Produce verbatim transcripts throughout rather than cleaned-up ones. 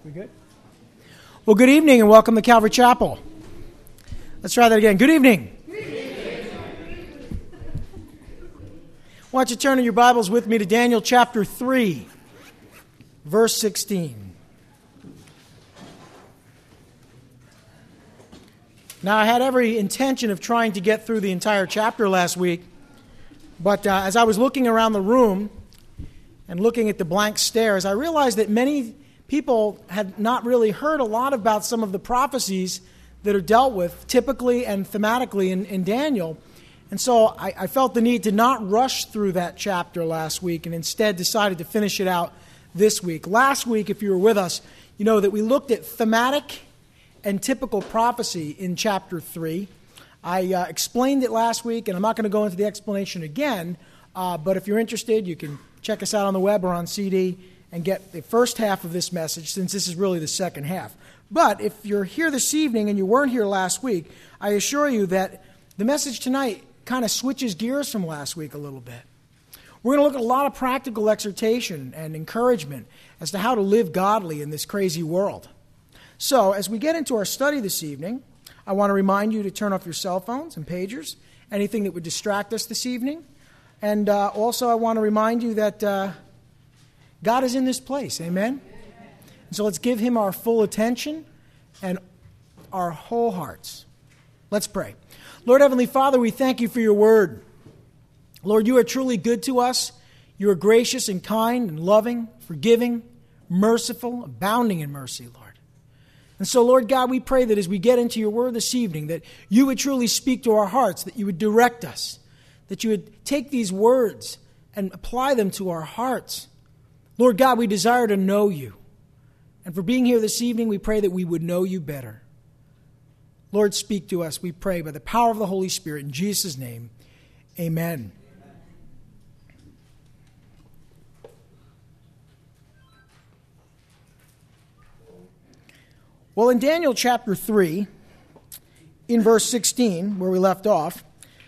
We good? Well, good evening and welcome to Calvary Chapel. Let's try that again. Good evening. Good evening. Why don't you turn in your Bibles with me to Daniel chapter three, verse sixteen. Now, I had every intention of trying to get through the entire chapter last week, but uh, as I was looking around the room and looking at the blank stares, I realized that many people had not really heard a lot about some of the prophecies that are dealt with typically and thematically in, in Daniel. And so I, I felt the need to not rush through that chapter last week and instead decided to finish it out this week. Last week, if you were with us, you know that we looked at thematic and typical prophecy in chapter three. I uh, explained it last week, and I'm not going to go into the explanation again, uh, but if you're interested, you can check us out on the web or on C D and get the first half of this message, since this is really the second half. But if you're here this evening and you weren't here last week, I assure you that the message tonight kind of switches gears from last week a little bit. We're going to look at a lot of practical exhortation and encouragement as to how to live godly in this crazy world. So, as we get into our study this evening, I want to remind you to turn off your cell phones and pagers, anything that would distract us this evening. And uh, also I want to remind you that uh, God is in this place, amen? And so let's give him our full attention and our whole hearts. Let's pray. Lord Heavenly Father, we thank you for your word. Lord, you are truly good to us. You are gracious and kind and loving, forgiving, merciful, abounding in mercy, Lord. And so, Lord God, we pray that as we get into your word this evening, that you would truly speak to our hearts, that you would direct us, that you would take these words and apply them to our hearts. Lord God, we desire to know you. And for being here this evening, we pray that we would know you better. Lord, speak to us, we pray, by the power of the Holy Spirit. In Jesus' name, amen. Well, in Daniel chapter three, in verse sixteen, where we left off,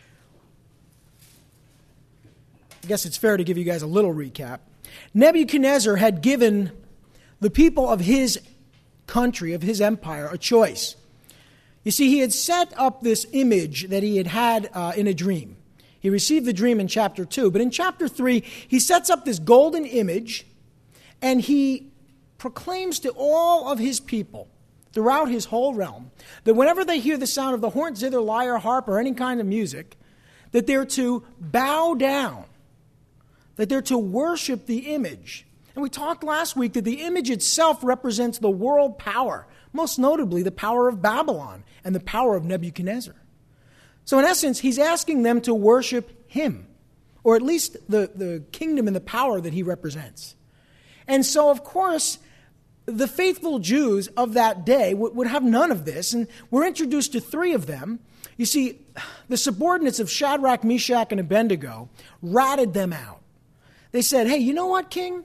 I guess it's fair to give you guys a little recap. Nebuchadnezzar had given the people of his country, of his empire, a choice. You see, he had set up this image that he had had uh, in a dream. He received the dream in chapter two, but in chapter three, he sets up this golden image, and he proclaims to all of his people throughout his whole realm that whenever they hear the sound of the horn, zither, lyre, harp, or any kind of music, that they're to bow down, that they're to worship the image. And we talked last week that the image itself represents the world power, most notably the power of Babylon and the power of Nebuchadnezzar. So in essence, he's asking them to worship him, or at least the, the kingdom and the power that he represents. And so, of course, the faithful Jews of that day would, would have none of this, and we're introduced to three of them. You see, the subordinates of Shadrach, Meshach, and Abednego ratted them out. They said, hey, you know what, King?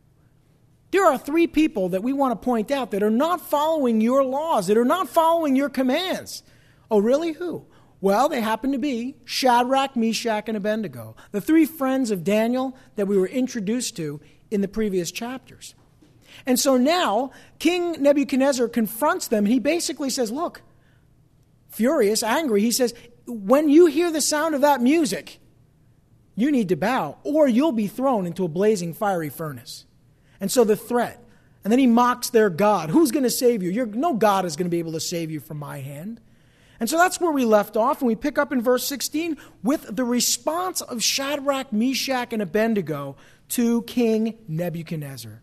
There are three people that we want to point out that are not following your laws, that are not following your commands. Oh, really? Who? Well, they happen to be Shadrach, Meshach, and Abednego, the three friends of Daniel that we were introduced to in the previous chapters. And so now, King Nebuchadnezzar confronts them, and he basically says, look, furious, angry, he says, when you hear the sound of that music, you need to bow, or you'll be thrown into a blazing fiery furnace. And so the threat. And then he mocks their God. Who's going to save you? You're, no God is going to be able to save you from my hand. And so that's where we left off. And we pick up in verse sixteen with the response of Shadrach, Meshach, and Abednego to King Nebuchadnezzar.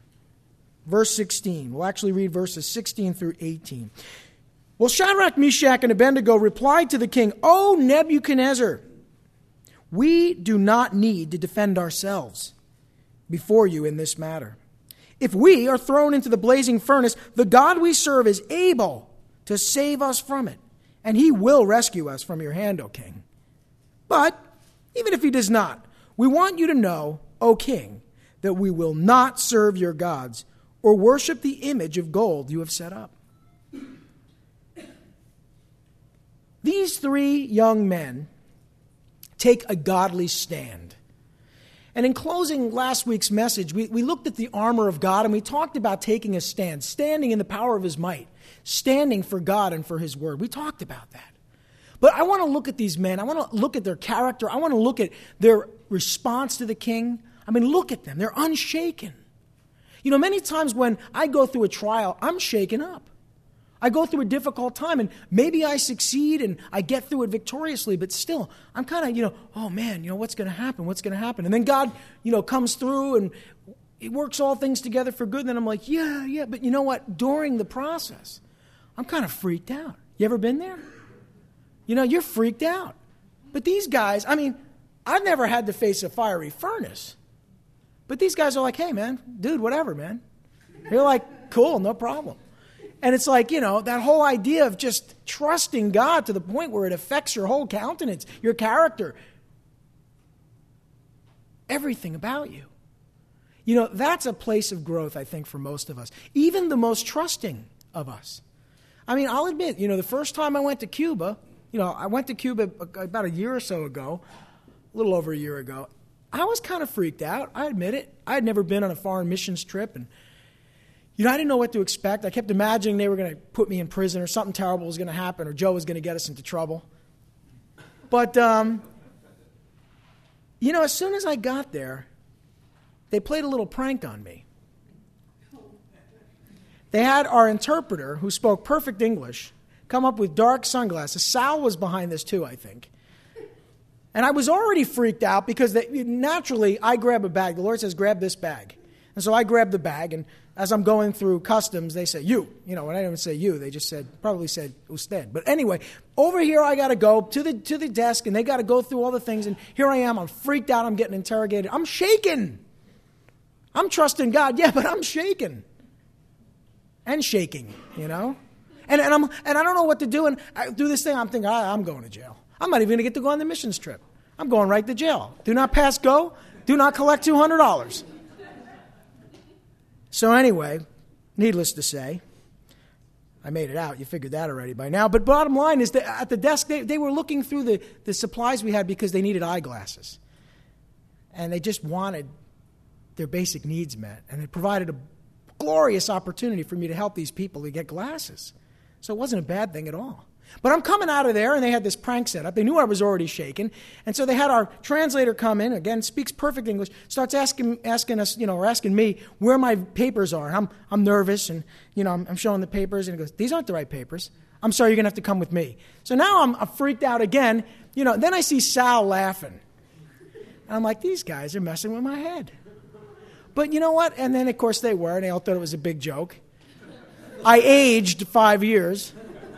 Verse sixteen. We'll actually read verses sixteen through eighteen. Well, Shadrach, Meshach, and Abednego replied to the king, O Nebuchadnezzar, we do not need to defend ourselves before you in this matter. If we are thrown into the blazing furnace, the God we serve is able to save us from it, and he will rescue us from your hand, O king. But even if he does not, we want you to know, O king, that we will not serve your gods or worship the image of gold you have set up. These three young men take a godly stand. And in closing last week's message, we, we looked at the armor of God and we talked about taking a stand, standing in the power of his might, standing for God and for his word. We talked about that. But I want to look at these men. I want to look at their character. I want to look at their response to the king. I mean, look at them. They're unshaken. You know, many times when I go through a trial, I'm shaken up. I go through a difficult time, and maybe I succeed and I get through it victoriously, but still, I'm kind of, you know, oh man, you know, what's going to happen? What's going to happen? And then God, you know, comes through and he works all things together for good. And then I'm like, yeah, yeah, but you know what? During the process, I'm kind of freaked out. You ever been there? You know, you're freaked out. But these guys, I mean, I've never had to face a fiery furnace. But these guys are like, hey, man, dude, whatever, man. You're like, cool, no problem. And it's like, you know, that whole idea of just trusting God to the point where it affects your whole countenance, your character, everything about you. You know, that's a place of growth, I think, for most of us, even the most trusting of us. I mean, I'll admit, you know, the first time I went to Cuba, you know, I went to Cuba about a year or so ago, a little over a year ago. I was kind of freaked out. I admit it. I had never been on a foreign missions trip, and you know, I didn't know what to expect. I kept imagining they were going to put me in prison or something terrible was going to happen or Joe was going to get us into trouble. But, um, you know, as soon as I got there, they played a little prank on me. They had our interpreter, who spoke perfect English, come up with dark sunglasses. Sal was behind this too, I think. And I was already freaked out because they, naturally I grab a bag. The Lord says, grab this bag. And so I grabbed the bag, and as I'm going through customs, they say, you. You know, when I didn't say you, they just said, probably said usted. But anyway, over here I got to go to the to the desk, and they got to go through all the things. And here I am. I'm freaked out. I'm getting interrogated. I'm shaking. I'm trusting God. Yeah, but I'm shaking. And shaking, you know. And, and, I'm, and I don't know what to do. And I do this thing. I'm thinking, ah, I'm going to jail. I'm not even going to get to go on the missions trip. I'm going right to jail. Do not pass go. Do not collect two hundred dollars. So anyway, needless to say, I made it out. You figured that already by now. But bottom line is that at the desk, they, they were looking through the, the supplies we had because they needed eyeglasses. And they just wanted their basic needs met. And they provided a glorious opportunity for me to help these people to get glasses. So it wasn't a bad thing at all. But I'm coming out of there, and they had this prank set up. They knew I was already shaken. And so they had our translator come in, again, speaks perfect English, starts asking asking us, you know, or asking me where my papers are. I'm I'm nervous, and, you know, I'm, I'm showing the papers, and he goes, these aren't the right papers. I'm sorry, you're going to have to come with me. So now I'm, I'm freaked out again. You know, then I see Sal laughing. And I'm like, these guys are messing with my head. But you know what? And then, of course, they were, and they all thought it was a big joke. I aged five years.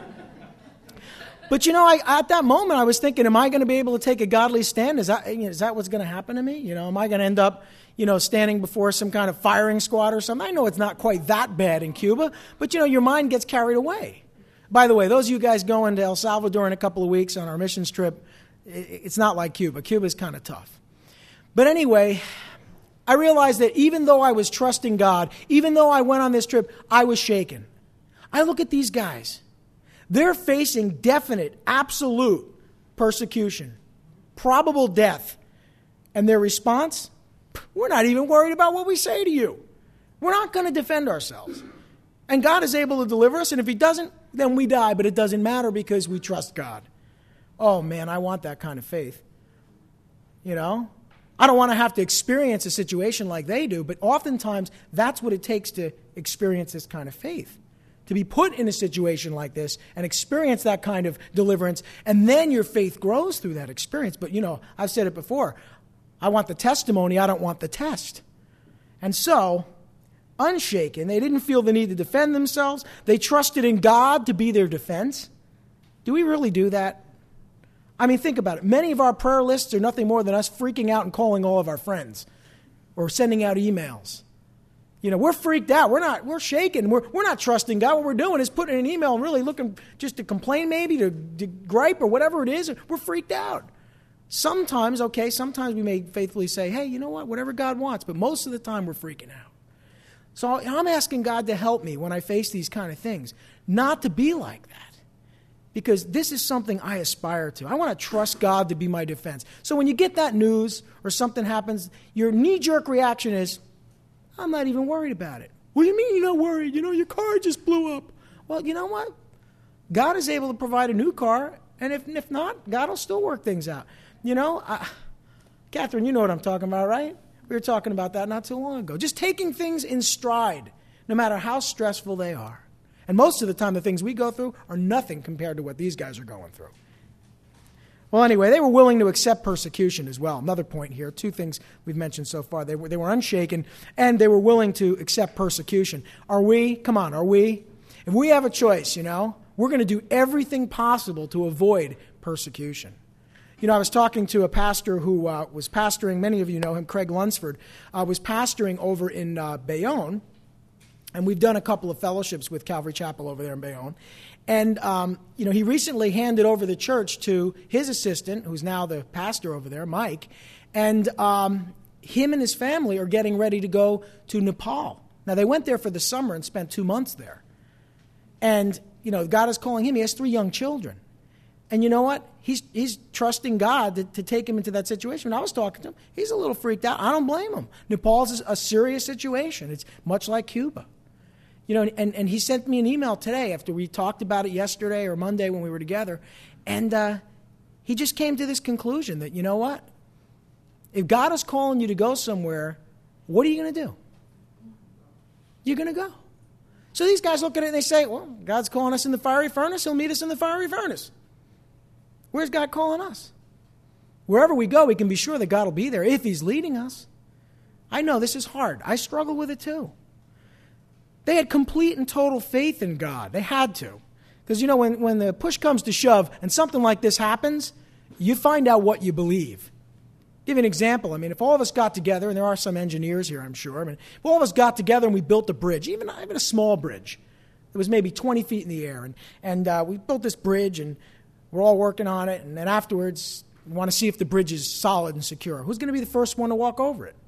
But, you know, I, at that moment, I was thinking, am I going to be able to take a godly stand? Is that, you know, is that what's going to happen to me? You know, am I going to end up, you know, standing before some kind of firing squad or something? I know it's not quite that bad in Cuba, but, you know, your mind gets carried away. By the way, those of you guys going to El Salvador in a couple of weeks on our missions trip, it's not like Cuba. Cuba's kind of tough. But anyway, I realized that even though I was trusting God, even though I went on this trip, I was shaken. I look at these guys. They're facing definite, absolute persecution, probable death. And their response? We're not even worried about what we say to you. We're not going to defend ourselves. And God is able to deliver us, and if he doesn't, then we die. But it doesn't matter because we trust God. Oh, man, I want that kind of faith. You know? I don't want to have to experience a situation like they do, but oftentimes that's what it takes to experience this kind of faith. To be put in a situation like this and experience that kind of deliverance, and then your faith grows through that experience. But, you know, I've said it before, I want the testimony, I don't want the test. And so, unshaken, they didn't feel the need to defend themselves. They trusted in God to be their defense. Do we really do that? I mean, think about it. Many of our prayer lists are nothing more than us freaking out and calling all of our friends or sending out emails. You know, we're freaked out. We're not, we're shaking. We're, we're not trusting God. What we're doing is putting an email and really looking just to complain maybe, to, to gripe or whatever it is. We're freaked out. Sometimes, okay, sometimes we may faithfully say, hey, you know what, whatever God wants. But most of the time we're freaking out. So I'm asking God to help me when I face these kind of things, not to be like that. because this is something I aspire to. I want to trust God to be my defense. So when you get that news or something happens, your knee-jerk reaction is, I'm not even worried about it. What do you mean you're not worried? You know, your car just blew up. Well, you know what? God is able to provide a new car, and if, if not, God will still work things out. You know, I, Catherine, you know what I'm talking about, right? We were talking about that not too long ago. Just taking things in stride, no matter how stressful they are. And most of the time, the things we go through are nothing compared to what these guys are going through. Well, anyway, they were willing to accept persecution as well. Another point here, two things we've mentioned so far. They were, they were unshaken, and they were willing to accept persecution. Are we? Come on, are we? If we have a choice, you know, we're going to do everything possible to avoid persecution. You know, I was talking to a pastor who uh, was pastoring, many of you know him, Craig Lunsford, uh, was pastoring over in uh, Bayonne. And we've done a couple of fellowships with Calvary Chapel over there in Bayonne. And, um, you know, he recently handed over the church to his assistant, who's now the pastor over there, Mike. And um, him and his family are getting ready to go to Nepal. Now, they went there for the summer and spent two months there. And, you know, God is calling him. He has three young children. And you know what? He's he's trusting God to, to take him into that situation. When I was talking to him, he's a little freaked out. I don't blame him. Nepal's a serious situation. It's much like Cuba. You know, and, and he sent me an email today after we talked about it yesterday or Monday when we were together. And uh, he just came to this conclusion that, you know what? If God is calling you to go somewhere, what are you going to do? You're going to go. So these guys look at it and they say, well, God's calling us in the fiery furnace. He'll meet us in the fiery furnace. Where's God calling us? Wherever we go, we can be sure that God will be there if he's leading us. I know this is hard. I struggle with it too. They had complete and total faith in God. They had to. Because, you know, when, when the push comes to shove and something like this happens, you find out what you believe. Give you an example. I mean, if all of us got together, and there are some engineers here, I'm sure. I mean, if all of us got together and we built a bridge, even, even a small bridge, it was maybe twenty feet in the air, and, and uh, we built this bridge, and we're all working on it, and then afterwards, we want to see if the bridge is solid and secure. Who's going to be the first one to walk over it?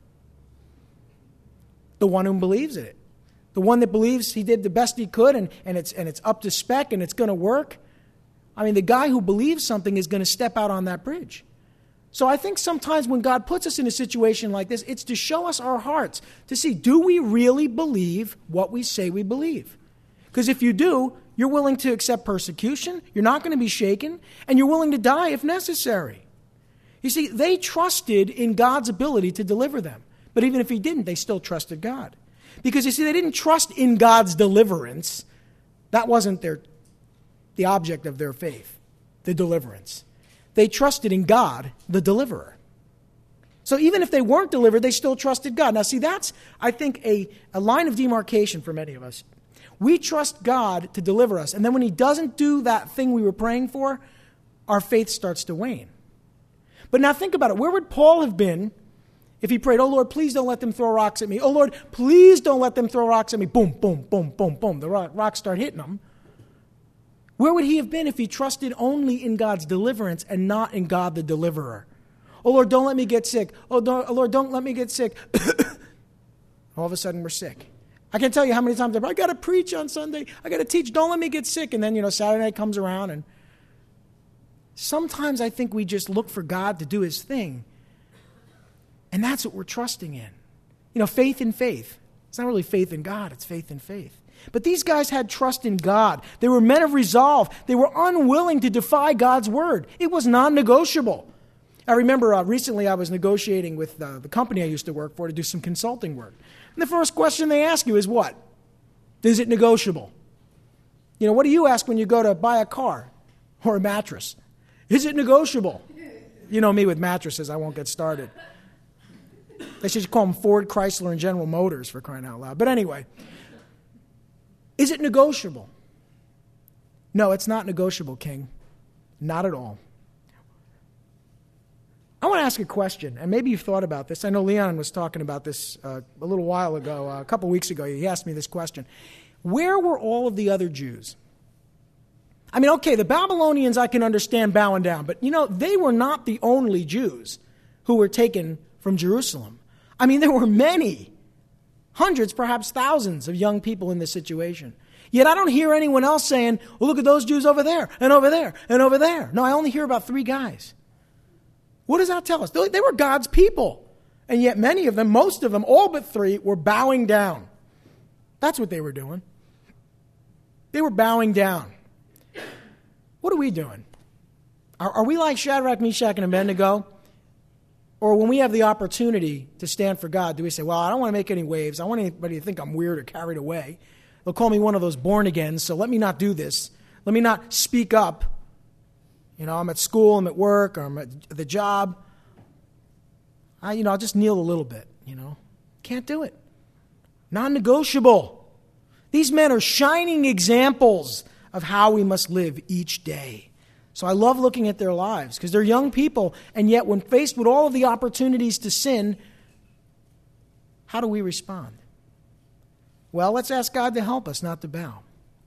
The one who believes in it. The one that believes he did the best he could and, and it's and it's up to spec and it's going to work. I mean, the guy who believes something is going to step out on that bridge. So I think sometimes when God puts us in a situation like this, it's to show us our hearts, to see, do we really believe what we say we believe? Because if you do, you're willing to accept persecution, you're not going to be shaken, and you're willing to die if necessary. You see, they trusted in God's ability to deliver them. But even if he didn't, they still trusted God. Because, you see, they didn't trust in God's deliverance. That wasn't their, the object of their faith, the deliverance. They trusted in God, the deliverer. So even if they weren't delivered, they still trusted God. Now, see, that's, I think, a, a line of demarcation for many of us. We trust God to deliver us. And then when he doesn't do that thing we were praying for, our faith starts to wane. But now think about it. Where would Paul have been if he prayed, oh, Lord, please don't let them throw rocks at me. Oh, Lord, please don't let them throw rocks at me. Boom, boom, boom, boom, boom. The rock, rocks start hitting him. Where would he have been if he trusted only in God's deliverance and not in God the deliverer? Oh, Lord, don't let me get sick. Oh, don't, oh Lord, don't let me get sick. All of a sudden, we're sick. I can't tell you how many times I've, I got to preach on Sunday. I got to teach. Don't let me get sick. And then, you know, Saturday night comes around. And sometimes I think we just look for God to do his thing. And that's what we're trusting in. You know, faith in faith. It's not really faith in God, it's faith in faith. But these guys had trust in God. They were men of resolve. They were unwilling to defy God's word. It was non-negotiable. I remember uh, recently I was negotiating with uh, the company I used to work for to do some consulting work. And the first question they ask you is what? Is it negotiable? You know, what do you ask when you go to buy a car or a mattress? Is it negotiable? You know me with mattresses, I won't get started. They should call them Ford, Chrysler, and General Motors for crying out loud. But anyway, is it negotiable? No, it's not negotiable, King. Not at all. I want to ask a question, and maybe you've thought about this. I know Leon was talking about this uh, a little while ago, uh, a couple weeks ago. He asked me this question. Where were all of the other Jews? I mean, okay, the Babylonians I can understand bowing down, but, you know, they were not the only Jews who were taken from Jerusalem. I mean, there were many, hundreds, perhaps thousands of young people in this situation. Yet I don't hear anyone else saying, well, look at those Jews over there, and over there, and over there. No, I only hear about three guys. What does that tell us? They were God's people. And yet many of them, most of them, all but three, were bowing down. That's what they were doing. They were bowing down. What are we doing? Are, are we like Shadrach, Meshach, and Abednego? Or when we have the opportunity to stand for God, do we say, well, I don't want to make any waves. I want anybody to think I'm weird or carried away. They'll call me one of those born-agains, so let me not do this. Let me not speak up. You know, I'm at school, I'm at work, or I'm at the job. I, you know, I'll just kneel a little bit, you know. Can't do it. Non-negotiable. These men are shining examples of how we must live each day. So I love looking at their lives because they're young people, and yet when faced with all of the opportunities to sin, how do we respond? Well, let's ask God to help us not to bow.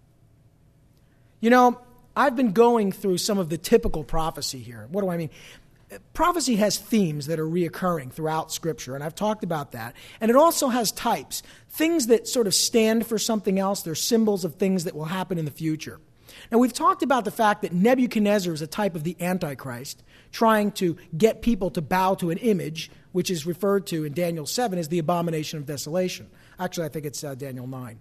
You know, I've been going through some of the typical prophecy here. What do I mean? Prophecy has themes that are reoccurring throughout Scripture, and I've talked about that. And it also has types, things that sort of stand for something else. They're symbols of things that will happen in the future. Now, we've talked about the fact that Nebuchadnezzar is a type of the Antichrist, trying to get people to bow to an image, which is referred to in Daniel seven as the abomination of desolation. Actually, I think it's uh, Daniel nine.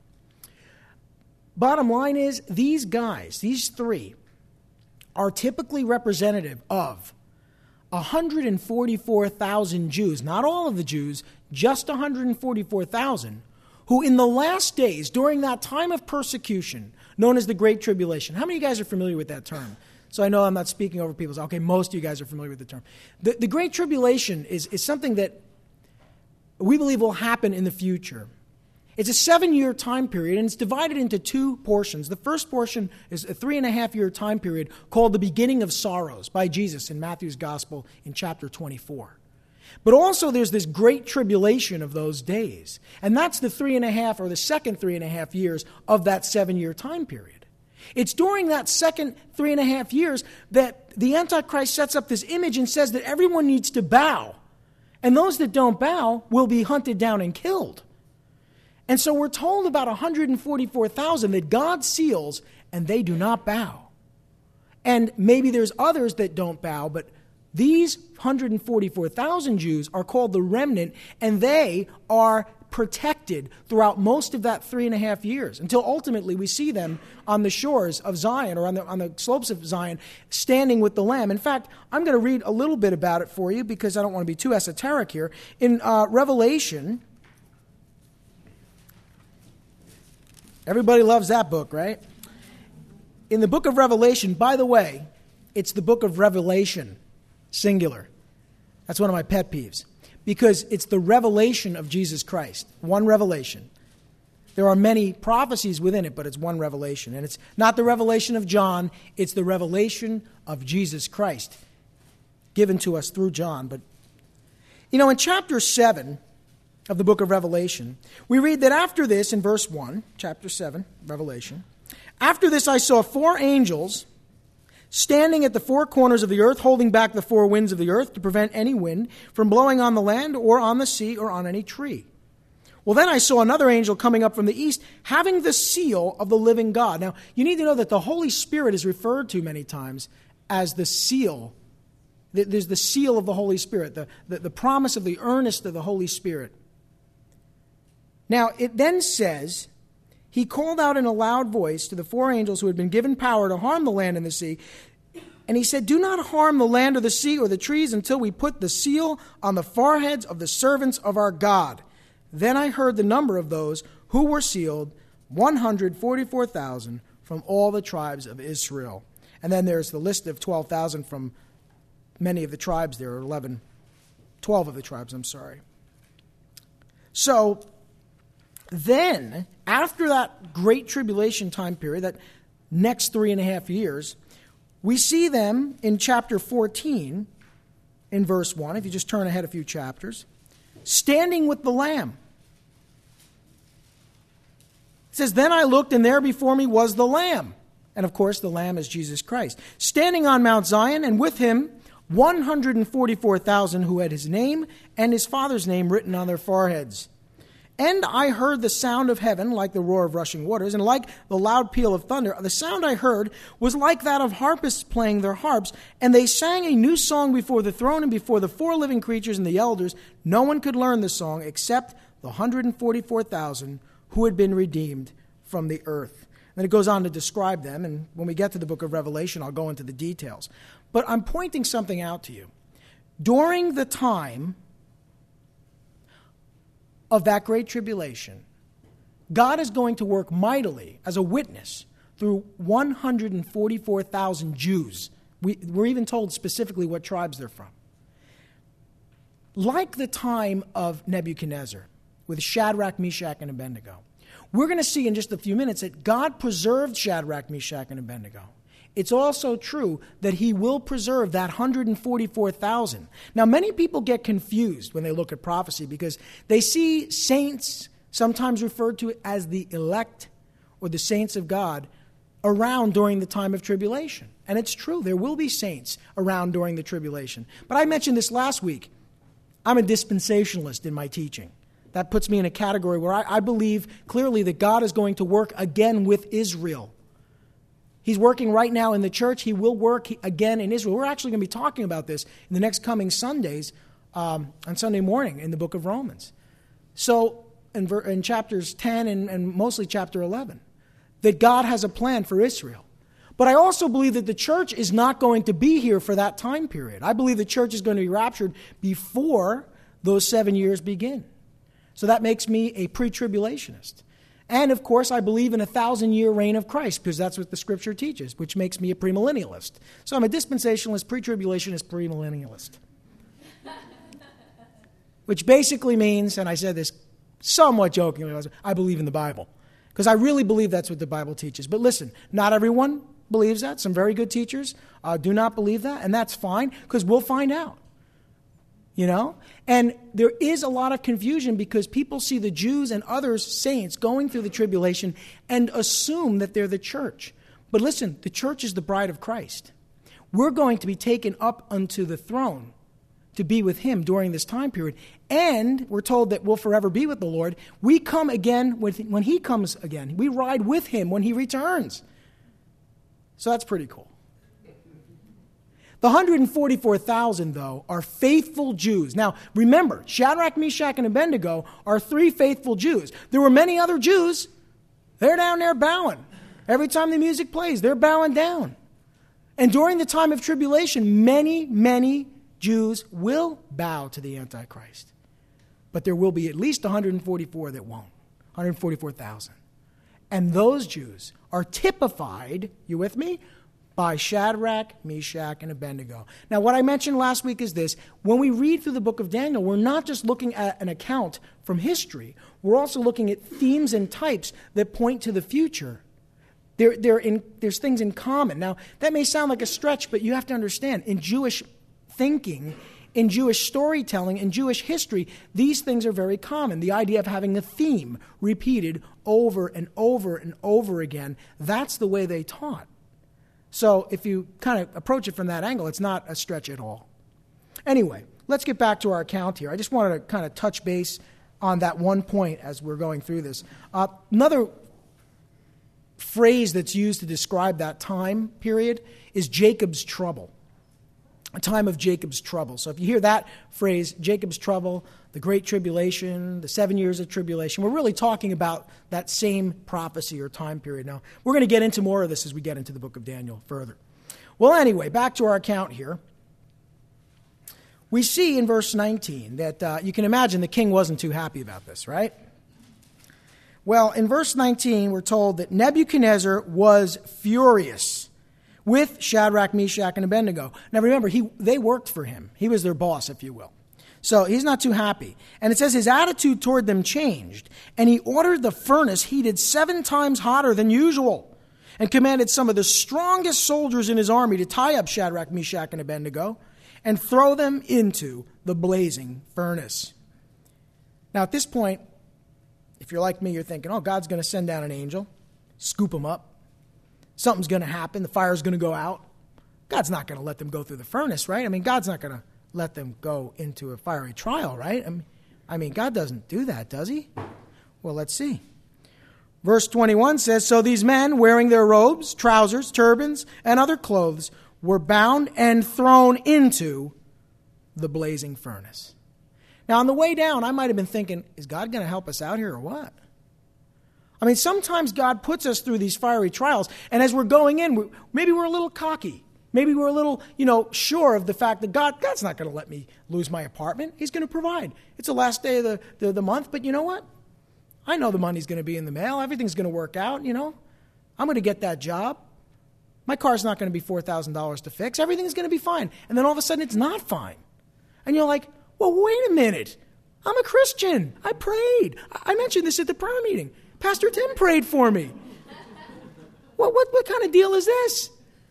Bottom line is, these guys, these three, are typically representative of one hundred forty-four thousand Jews, not all of the Jews, just one hundred forty-four thousand, who in the last days, during that time of persecution, known as the Great Tribulation. How many of you guys are familiar with that term? So I know I'm not speaking over people's, okay, most of you guys are familiar with the term. The, the Great Tribulation is, is something that we believe will happen in the future. It's a seven-year time period, and it's divided into two portions. The first portion is a three-and-a-half-year time period called the Beginning of Sorrows by Jesus in Matthew's Gospel in chapter twenty-four. But also there's this great tribulation of those days, and that's the three-and-a-half or the second three-and-a-half years of that seven-year time period. It's during that second three-and-a-half years that the Antichrist sets up this image and says that everyone needs to bow, and those that don't bow will be hunted down and killed. And so we're told about one hundred forty-four thousand that God seals, and they do not bow. And maybe there's others that don't bow, but these one hundred forty-four thousand Jews are called the remnant, and they are protected throughout most of that three and a half years, until ultimately we see them on the shores of Zion, or on the, on the slopes of Zion, standing with the Lamb. In fact, I'm going to read a little bit about it for you, because I don't want to be too esoteric here. In uh, Revelation, everybody loves that book, right? In the book of Revelation, by the way, it's the book of Revelation, singular. That's one of my pet peeves, because it's the revelation of Jesus Christ, one revelation. There are many prophecies within it, but it's one revelation. And it's not the revelation of John, it's the revelation of Jesus Christ, given to us through John. But, you know, in chapter seven of the book of Revelation, we read that after this, in verse one, chapter seven, Revelation, after this I saw four angels standing at the four corners of the earth, holding back the four winds of the earth to prevent any wind from blowing on the land or on the sea or on any tree. Well, then I saw another angel coming up from the east, having the seal of the living God. Now, you need to know that the Holy Spirit is referred to many times as the seal. There's the seal of the Holy Spirit, the, the, the promise of the earnest of the Holy Spirit. Now, it then says, he called out in a loud voice to the four angels who had been given power to harm the land and the sea. And he said, do not harm the land or the sea or the trees until we put the seal on the foreheads of the servants of our God. Then I heard the number of those who were sealed, one hundred forty-four thousand from all the tribes of Israel. And then there's the list of twelve thousand from many of the tribes there, or eleven, twelve of the tribes, I'm sorry. So then, after that great tribulation time period, that next three and a half years, we see them in chapter fourteen, in verse one, if you just turn ahead a few chapters, standing with the Lamb. It says, then I looked, and there before me was the Lamb. And of course, the Lamb is Jesus Christ. Standing on Mount Zion, and with him one hundred forty-four thousand who had his name and his Father's name written on their foreheads. And I heard the sound of heaven like the roar of rushing waters, and like the loud peal of thunder. The sound I heard was like that of harpists playing their harps, and they sang a new song before the throne and before the four living creatures and the elders. No one could learn the song except the one hundred forty-four thousand who had been redeemed from the earth. Then it goes on to describe them, and when we get to the book of Revelation, I'll go into the details. But I'm pointing something out to you. During the time of that great tribulation, God is going to work mightily as a witness through one hundred forty-four thousand Jews. We, we're even told specifically what tribes they're from. Like the time of Nebuchadnezzar with Shadrach, Meshach, and Abednego, we're going to see in just a few minutes that God preserved Shadrach, Meshach, and Abednego. It's also true that he will preserve that one hundred forty-four thousand. Now, many people get confused when they look at prophecy because they see saints, sometimes referred to as the elect or the saints of God, around during the time of tribulation. And it's true, there will be saints around during the tribulation. But I mentioned this last week. I'm a dispensationalist in my teaching. That puts me in a category where I, I believe clearly that God is going to work again with Israel. He's working right now in the church. He will work again in Israel. We're actually going to be talking about this in the next coming Sundays, um, on Sunday morning in the book of Romans. So in, ver- in chapters ten and, and mostly chapter eleven, that God has a plan for Israel. But I also believe that the church is not going to be here for that time period. I believe the church is going to be raptured before those seven years begin. So that makes me a pre-tribulationist. And, of course, I believe in a thousand-year reign of Christ, because that's what the Scripture teaches, which makes me a premillennialist. So I'm a dispensationalist, pre-tribulationist, premillennialist. Which basically means, and I said this somewhat jokingly, I believe in the Bible. Because I really believe that's what the Bible teaches. But listen, not everyone believes that. Some very good teachers uh, do not believe that, and that's fine, because we'll find out. You know? And there is a lot of confusion because people see the Jews and other saints going through the tribulation and assume that they're the church. But listen, the church is the bride of Christ. We're going to be taken up unto the throne to be with him during this time period. And we're told that we'll forever be with the Lord. We come again with, when he comes again. We ride with him when he returns. So that's pretty cool. The one hundred forty-four thousand, though, are faithful Jews. Now, remember, Shadrach, Meshach, and Abednego are three faithful Jews. There were many other Jews. They're down there bowing. Every time the music plays, they're bowing down. And during the time of tribulation, many, many Jews will bow to the Antichrist. But there will be at least one hundred forty-four that won't. one hundred forty-four thousand. And those Jews are typified, you with me? By Shadrach, Meshach, and Abednego. Now, what I mentioned last week is this. When we read through the book of Daniel, we're not just looking at an account from history. We're also looking at themes and types that point to the future. There, there in, there's things in common. Now, that may sound like a stretch, but you have to understand, in Jewish thinking, in Jewish storytelling, in Jewish history, these things are very common. The idea of having a theme repeated over and over and over again, that's the way they taught. So if you kind of approach it from that angle, it's not a stretch at all. Anyway, let's get back to our account here. I just wanted to kind of touch base on that one point as we're going through this. Uh, another phrase that's used to describe that time period is Jacob's trouble. A time of Jacob's trouble. So if you hear that phrase, Jacob's trouble, the great tribulation, the seven years of tribulation, we're really talking about that same prophecy or time period. Now, we're going to get into more of this as we get into the book of Daniel further. Well, anyway, back to our account here. We see in verse nineteen that uh, you can imagine the king wasn't too happy about this, right? Well, in verse nineteen, we're told that Nebuchadnezzar was furious with Shadrach, Meshach, and Abednego. Now remember, he they worked for him. He was their boss, if you will. So he's not too happy. And it says his attitude toward them changed, and he ordered the furnace heated seven times hotter than usual, and commanded some of the strongest soldiers in his army to tie up Shadrach, Meshach, and Abednego, and throw them into the blazing furnace. Now at this point, if you're like me, you're thinking, oh, God's going to send down an angel, scoop them up. Something's going to happen. The fire's going to go out. God's not going to let them go through the furnace, right? I mean, God's not going to let them go into a fiery trial, right? I mean, I mean, God doesn't do that, does he? Well, let's see. Verse twenty-one says, so these men, wearing their robes, trousers, turbans, and other clothes, were bound and thrown into the blazing furnace. Now, on the way down, I might have been thinking, is God going to help us out here or what? I mean, sometimes God puts us through these fiery trials, and as we're going in, we, maybe we're a little cocky. Maybe we're a little, you know, sure of the fact that God, God's not going to let me lose my apartment. He's going to provide. It's the last day of the, the, the month, but you know what? I know the money's going to be in the mail. Everything's going to work out, you know. I'm going to get that job. My car's not going to be four thousand dollars to fix. Everything's going to be fine. And then all of a sudden, it's not fine. And you're like, well, wait a minute. I'm a Christian. I prayed. I mentioned this at the prayer meeting. Pastor Tim prayed for me. What, what, what kind of deal is this?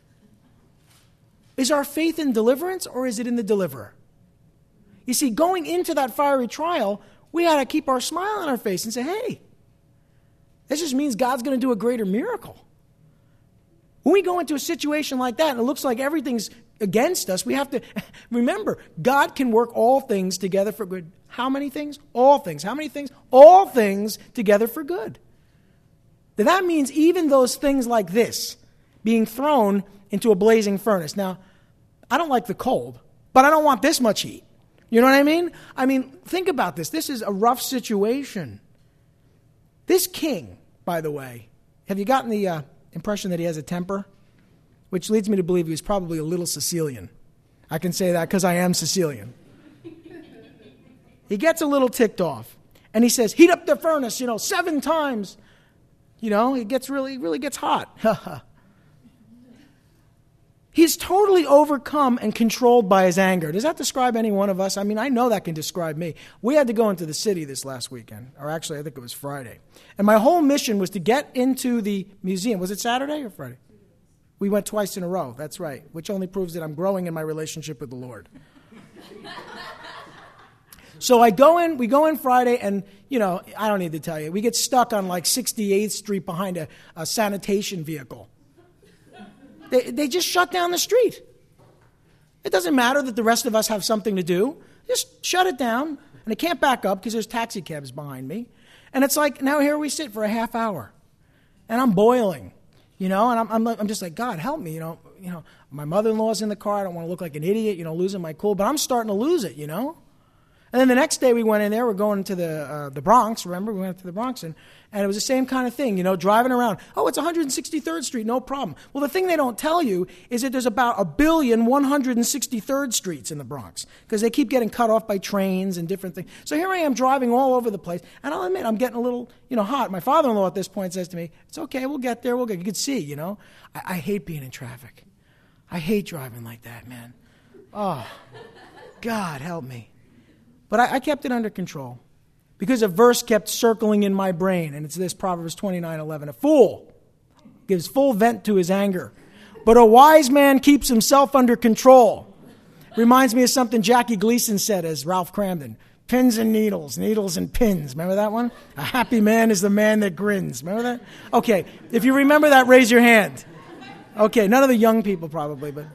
Is our faith in deliverance or is it in the deliverer? You see, going into that fiery trial, we had to keep our smile on our face and say, hey, this just means God's going to do a greater miracle. When we go into a situation like that and it looks like everything's against us, we have to remember, God can work all things together for good. How many things? All things. How many things? All things together for good. Now, that means even those things like this, being thrown into a blazing furnace. Now, I don't like the cold, but I don't want this much heat. You know what I mean? I mean, think about this. This is a rough situation. This king, by the way, have you gotten the uh, impression that he has a temper? Which leads me to believe he was probably a little Sicilian. I can say that because I am Sicilian. He gets a little ticked off. And he says, heat up the furnace, you know, seven times. You know, it gets really, really gets hot. He's totally overcome and controlled by his anger. Does that describe any one of us? I mean, I know that can describe me. We had to go into the city this last weekend, or actually I think it was Friday. And my whole mission was to get into the museum. Was it Saturday or Friday? We went twice in a row, that's right, which only proves that I'm growing in my relationship with the Lord. So I go in, we go in Friday, and, you know, I don't need to tell you, we get stuck on like sixty-eighth Street behind a, a sanitation vehicle. They, they just shut down the street. It doesn't matter that the rest of us have something to do. Just shut it down. And I can't back up because there's taxi cabs behind me. And it's like, now here we sit for a half hour. And I'm boiling, you know, and I'm, I'm, I'm just like, God, help me, you know. You know, my mother-in-law's in the car. I don't want to look like an idiot, you know, losing my cool. But I'm starting to lose it, you know. And then the next day we went in there. We're going to the uh, the Bronx. Remember, we went to the Bronx, and, and it was the same kind of thing, you know, driving around. Oh, it's one hundred sixty-third Street, no problem. Well, the thing they don't tell you is that there's about a billion one hundred sixty-third Streets in the Bronx because they keep getting cut off by trains and different things. So here I am driving all over the place, and I'll admit I'm getting a little, you know, hot. My father-in-law at this point says to me, "It's okay, we'll get there. We'll get." You can see, you know, I, I hate being in traffic. I hate driving like that, man. Oh, God help me. But I, I kept it under control because a verse kept circling in my brain, and it's this, Proverbs twenty-nine eleven. A fool gives full vent to his anger, but a wise man keeps himself under control. Reminds me of something Jackie Gleason said as Ralph Cramden. Pins and needles, needles and pins. Remember that one? A happy man is the man that grins. Remember that? Okay, if you remember that, raise your hand. Okay, none of the young people probably, but...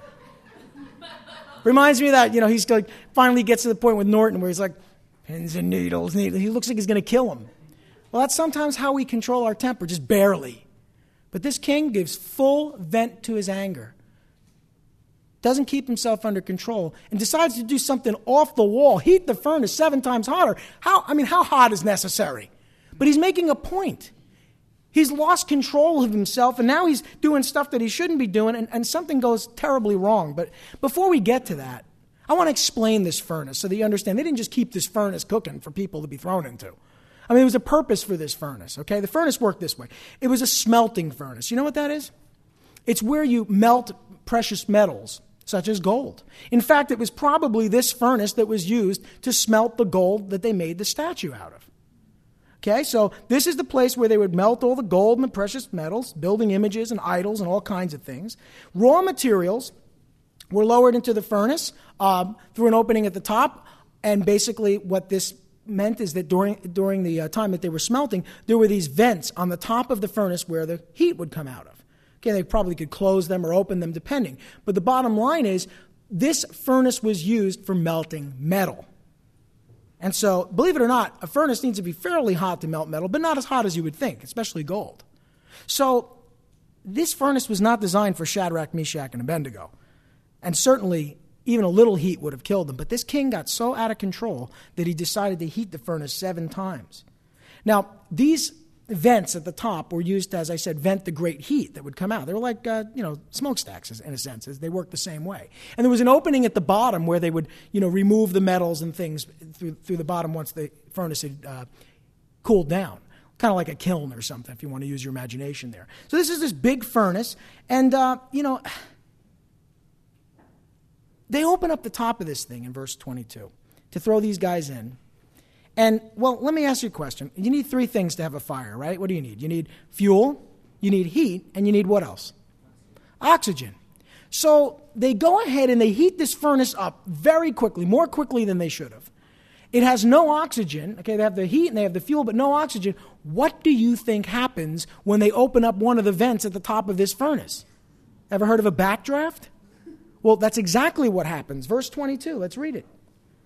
Reminds me of that, you know, he's like, finally gets to the point with Norton where he's like, pins and needles, needles. He looks like he's going to kill him. Well, that's sometimes how we control our temper, just barely. But this king gives full vent to his anger. Doesn't keep himself under control and decides to do something off the wall, heat the furnace seven times hotter. How, I mean, how hot is necessary? But he's making a point. He's lost control of himself, and now he's doing stuff that he shouldn't be doing, and, and something goes terribly wrong. But before we get to that, I want to explain this furnace so that you understand. They didn't just keep this furnace cooking for people to be thrown into. I mean, there was a purpose for this furnace, okay? The furnace worked this way. It was a smelting furnace. You know what that is? It's where you melt precious metals, such as gold. In fact, it was probably this furnace that was used to smelt the gold that they made the statue out of. Okay, so this is the place where they would melt all the gold and the precious metals, building images and idols and all kinds of things. Raw materials were lowered into the furnace um, through an opening at the top, and basically what this meant is that during during the uh, time that they were smelting, there were these vents on the top of the furnace where the heat would come out of. Okay, they probably could close them or open them depending. But the bottom line is this furnace was used for melting metal. And so, believe it or not, a furnace needs to be fairly hot to melt metal, but not as hot as you would think, especially gold. So, this furnace was not designed for Shadrach, Meshach, and Abednego. And certainly, even a little heat would have killed them. But this king got so out of control that he decided to heat the furnace seven times. Now, these vents at the top were used to, as I said, vent the great heat that would come out. They were like, uh, you know, smokestacks in a sense. They worked the same way. And there was an opening at the bottom where they would, you know, remove the metals and things through, through the bottom once the furnace had uh, cooled down. Kind of like a kiln or something, if you want to use your imagination there. So this is this big furnace, and, uh, you know, they open up the top of this thing in verse twenty-two to throw these guys in. And, well, let me ask you a question. You need three things to have a fire, right? What do you need? You need fuel, you need heat, and you need what else? Oxygen. So they go ahead and they heat this furnace up very quickly, more quickly than they should have. It has no oxygen. Okay, they have the heat and they have the fuel, but no oxygen. What do you think happens when they open up one of the vents at the top of this furnace? Ever heard of a backdraft? Well, that's exactly what happens. Verse twenty-two, let's read it.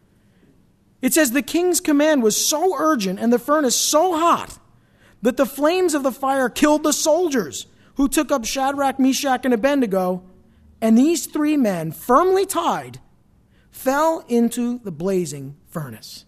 It says, the king's command was so urgent and the furnace so hot that the flames of the fire killed the soldiers who took up Shadrach, Meshach, and Abednego, and these three men, firmly tied, fell into the blazing furnace.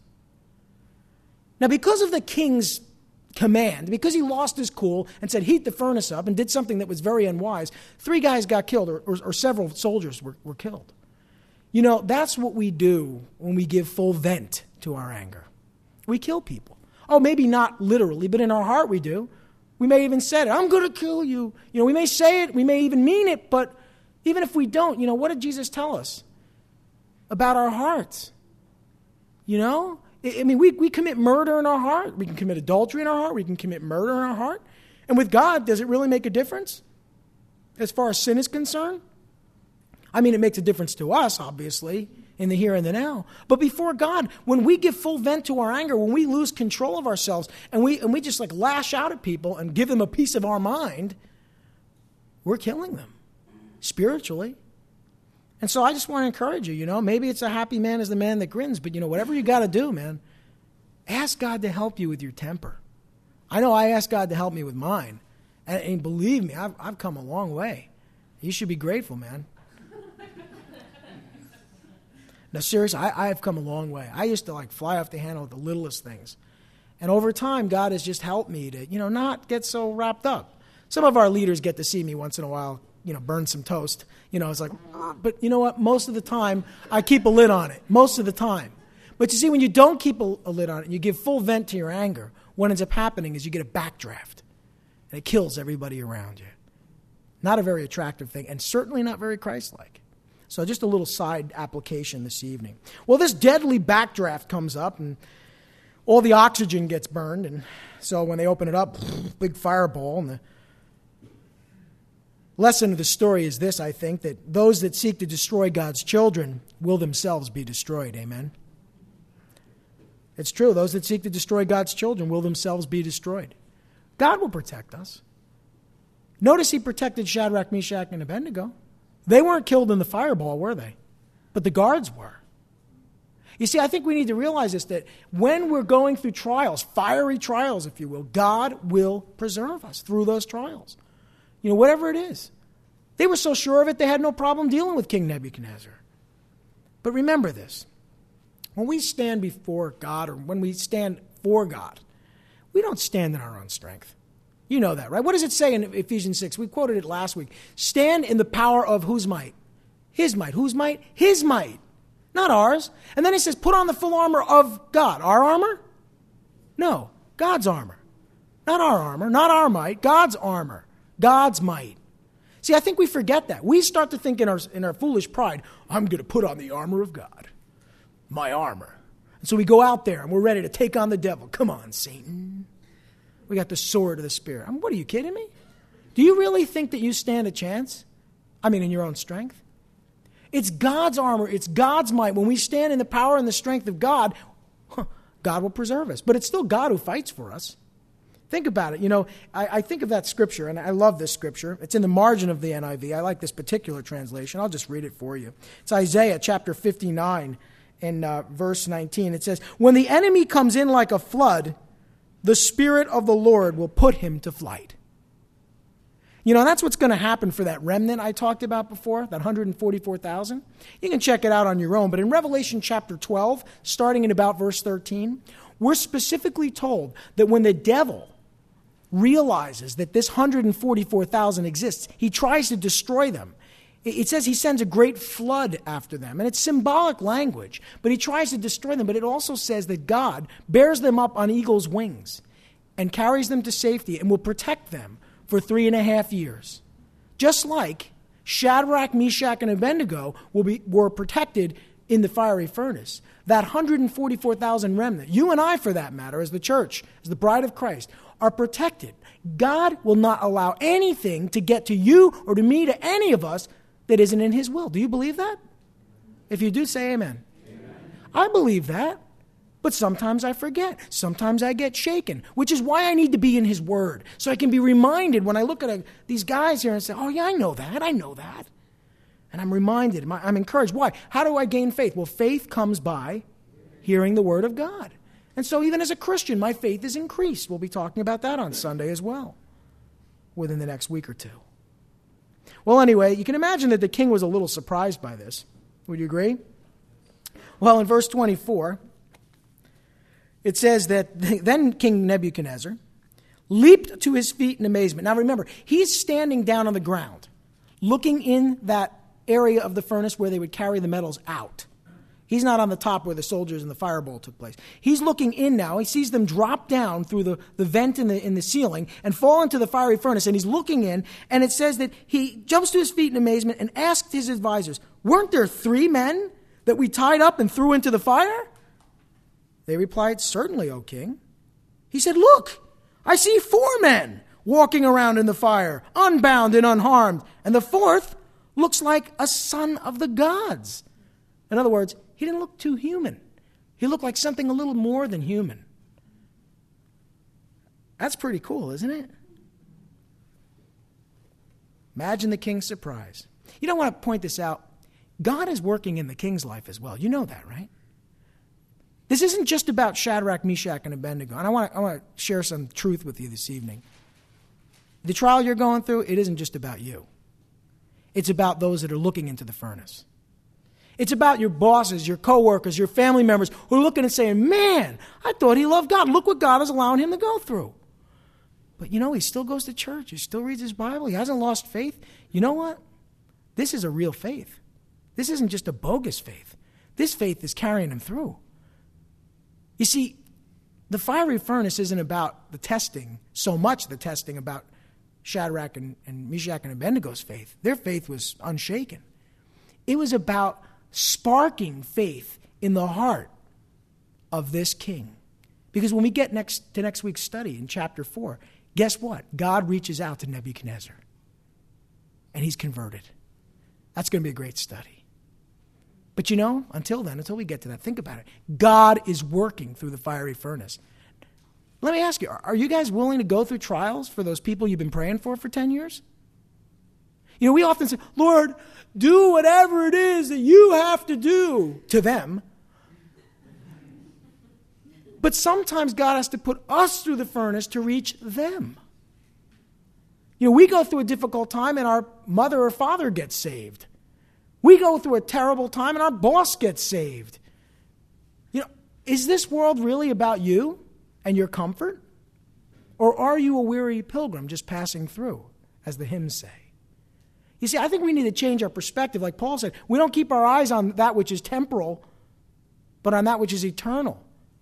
Now, because of the king's command, because he lost his cool and said, heat the furnace up, and did something that was very unwise, three guys got killed, or, or, or several soldiers were, were killed. You know, that's what we do when we give full vent to our anger. We kill people. Oh, maybe not literally, but in our heart we do. We may even say it, I'm going to kill you. You know, we may say it, we may even mean it, but even if we don't, you know, what did Jesus tell us about our hearts? You know? I mean, we, we commit murder in our heart. We can commit adultery in our heart. We can commit murder in our heart. And with God, does it really make a difference as far as sin is concerned? I mean, it makes a difference to us, obviously, in the here and the now. But before God, when we give full vent to our anger, when we lose control of ourselves, and we and we just like lash out at people and give them a piece of our mind, we're killing them spiritually. And so I just want to encourage you, you know, maybe it's a happy man is the man that grins, but, you know, whatever you got to do, man, ask God to help you with your temper. I know I asked God to help me with mine. And, and believe me, I've, I've come a long way. You should be grateful, man. Now, seriously, I, I've come a long way. I used to, like, fly off the handle with the littlest things. And over time, God has just helped me to, you know, not get so wrapped up. Some of our leaders get to see me once in a while, you know, burn some toast. You know, it's like, but you know what? Most of the time, I keep a lid on it. Most of the time. But you see, when you don't keep a, a lid on it and you give full vent to your anger, what ends up happening is you get a backdraft. And it kills everybody around you. Not a very attractive thing, and certainly not very Christ-like. So just a little side application this evening. Well, this deadly backdraft comes up, and all the oxygen gets burned. And so when they open it up, big fireball. And the lesson of the story is this, I think, that those that seek to destroy God's children will themselves be destroyed. Amen? It's true. Those that seek to destroy God's children will themselves be destroyed. God will protect us. Notice he protected Shadrach, Meshach, and Abednego. They weren't killed in the fireball, were they? But the guards were. You see, I think we need to realize this, that when we're going through trials, fiery trials, if you will, God will preserve us through those trials. You know, whatever it is. They were so sure of it, they had no problem dealing with King Nebuchadnezzar. But remember this. When we stand before God, or when we stand for God, we don't stand in our own strength. You know that, right? What does it say in Ephesians six? We quoted it last week. Stand in the power of whose might? His might. Whose might? His might. Not ours. And then it says, put on the full armor of God. Our armor? No. God's armor. Not our armor. Not our might. God's armor. God's might. See, I think we forget that. We start to think in our, in our foolish pride, I'm going to put on the armor of God. My armor. And so we go out there and we're ready to take on the devil. Come on, Satan. We got the sword of the Spirit. I mean, what, are you kidding me? Do you really think that you stand a chance? I mean, in your own strength? It's God's armor. It's God's might. When we stand in the power and the strength of God, God will preserve us. But it's still God who fights for us. Think about it. You know, I, I think of that scripture, and I love this scripture. It's in the margin of the N I V. I like this particular translation. I'll just read it for you. It's Isaiah chapter fifty-nine in uh, verse nineteen. It says, when the enemy comes in like a flood, the Spirit of the Lord will put him to flight. You know, that's what's going to happen for that remnant I talked about before, that one hundred forty-four thousand. You can check it out on your own. But in Revelation chapter twelve, starting in about verse thirteen, we're specifically told that when the devil realizes that this one hundred forty-four thousand exists, he tries to destroy them. It says he sends a great flood after them, and it's symbolic language, but he tries to destroy them. But it also says that God bears them up on eagle's wings and carries them to safety and will protect them for three and a half years. Just like Shadrach, Meshach, and Abednego will be, were protected in the fiery furnace. That one hundred forty-four thousand remnant, you and I for that matter, as the church, as the bride of Christ, are protected. God will not allow anything to get to you or to me, to any of us, that isn't in his will. Do you believe that? If you do, say amen. Amen. I believe that. But sometimes I forget. Sometimes I get shaken, which is why I need to be in his word. So I can be reminded when I look at a, these guys here and say, oh yeah, I know that. I know that. And I'm reminded. I'm encouraged. Why? How do I gain faith? Well, faith comes by hearing the word of God. And so even as a Christian, my faith is increased. We'll be talking about that on Sunday as well, within the next week or two. Well, anyway, you can imagine that the king was a little surprised by this. Would you agree? Well, in verse twenty-four, it says that then King Nebuchadnezzar leaped to his feet in amazement. Now remember, he's standing down on the ground, looking in that area of the furnace where they would carry the metals out. He's not on the top where the soldiers and the fireball took place. He's looking in now. He sees them drop down through the, the vent in the, in the ceiling and fall into the fiery furnace, and he's looking in, and it says that he jumps to his feet in amazement and asked his advisors, weren't there three men that we tied up and threw into the fire? They replied, certainly, O king. He said, look, I see four men walking around in the fire, unbound and unharmed, and the fourth looks like a son of the gods. In other words, he didn't look too human. He looked like something a little more than human. That's pretty cool, isn't it? Imagine the king's surprise. You don't want to point this out. God is working in the king's life as well. You know that, right? This isn't just about Shadrach, Meshach, and Abednego. And I want to, I want to share some truth with you this evening. The trial you're going through, it isn't just about you. It's about those that are looking into the furnace. It's about your bosses, your coworkers, your family members who are looking and saying, man, I thought he loved God. Look what God is allowing him to go through. But you know, he still goes to church. He still reads his Bible. He hasn't lost faith. You know what? This is a real faith. This isn't just a bogus faith. This faith is carrying him through. You see, the fiery furnace isn't about the testing, so much the testing about Shadrach and, and Meshach and Abednego's faith. Their faith was unshaken. It was about sparking faith in the heart of this king. Because when we get next to next week's study in chapter four, guess what? God reaches out to Nebuchadnezzar. And he's converted. That's going to be a great study. But you know, until then, until we get to that, think about it. God is working through the fiery furnace. Let me ask you, are you guys willing to go through trials for those people you've been praying for for ten years? You know, we often say, Lord, do whatever it is that you have to do to them. But sometimes God has to put us through the furnace to reach them. You know, we go through a difficult time and our mother or father gets saved. We go through a terrible time and our boss gets saved. You know, is this world really about you and your comfort? Or are you a weary pilgrim just passing through, as the hymns say? You see, I think we need to change our perspective. Like Paul said, we don't keep our eyes on that which is temporal, but on that which is eternal.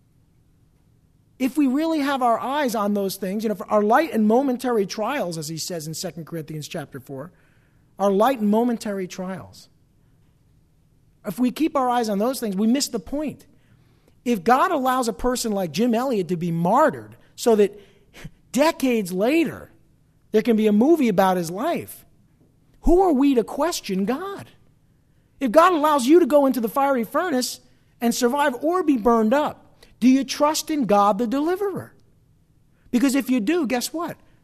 If we really have our eyes on those things, you know, for our light and momentary trials, as he says in Second Corinthians chapter four, our light and momentary trials. If we keep our eyes on those things, we miss the point. If God allows a person like Jim Elliot to be martyred so that decades later there can be a movie about his life, who are we to question God? If God allows you to go into the fiery furnace and survive or be burned up, do you trust in God the deliverer? Because if you do, guess what?